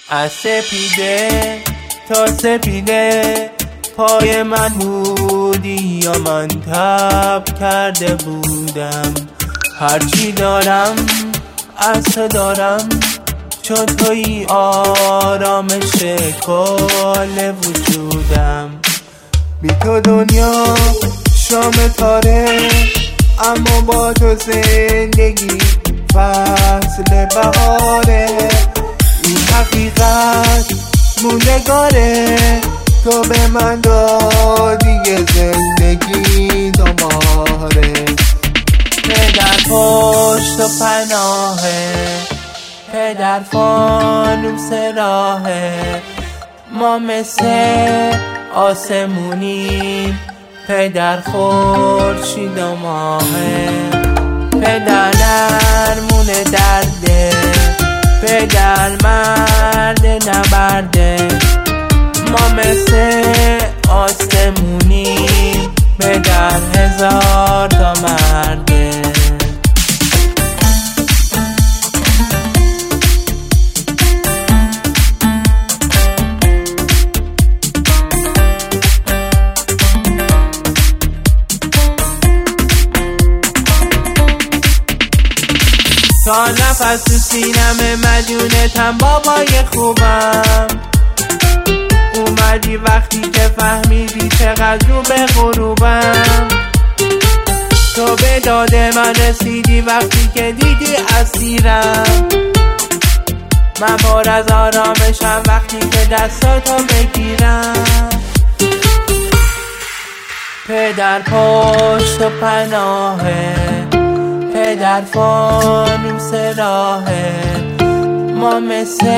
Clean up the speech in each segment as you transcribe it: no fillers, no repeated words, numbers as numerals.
از سپیده تا سپیده پای من بودی یا من تب کرده بودم. هرچی دارم از تو دارم چون تویی آرامش کل وجودم. بی تو دنیا شام تاره اما با تو زندگی فصل بهاره. این حقیقت موندگاره تو به من دادی زندگی دوباره. پدر پشت و پناهه، پدر فانوس راهه، ما مثل آسمونیم، پدر خورشید و ماهه. پدر درمون درده، پدر مرد نبرده، ما مثل آسمونیم، پدر هزار تا مرده. تا نفس تو سینمه مدیونتم بابای خوبم. اومدی وقتی که فهمیدی چقدر رو به غروبم. تو به داد من رسیدی وقتی که دیدی اسیرم. من پر از آرامشم وقتی که دستاتو بگیرم. پدر پشت و پناهه، پدر فانوس راهه، ما مثل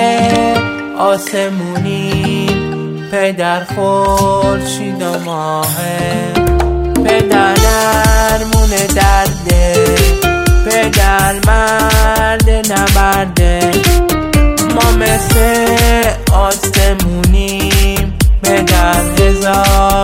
آسمونیم، پدر خورشید و ماهه. پدر درمون درده، پدر مرد نبرده، ما مثل آسمونیم، پدر هزار